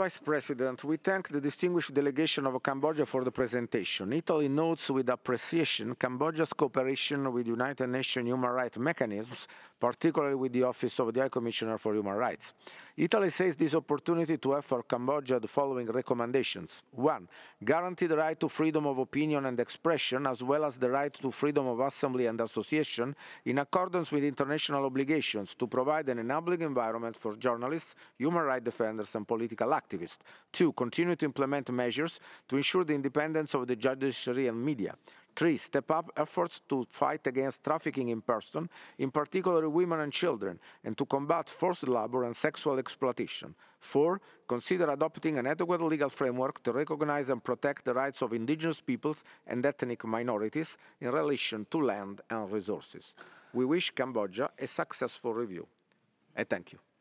Vice President, we thank the distinguished delegation of Cambodia for the presentation. Italy notes with appreciation Cambodia's cooperation with United Nations human rights mechanisms, particularly with the Office of the High Commissioner for Human Rights. Italy sees this opportunity to have for Cambodia the following recommendations. 1. Guarantee the right to freedom of opinion and expression, as well as the right to freedom of assembly and association, in accordance with international obligations to provide an enabling environment for journalists, human rights defenders and political activists. 2. Continue to implement measures to ensure the independence of the judiciary and media. 3. Step up efforts to fight against trafficking in person, in particular women and children, and to combat forced labor and sexual exploitation. 4. Consider adopting an adequate legal framework to recognize and protect the rights of indigenous peoples and ethnic minorities in relation to land and resources. We wish Cambodia a successful review. I thank you.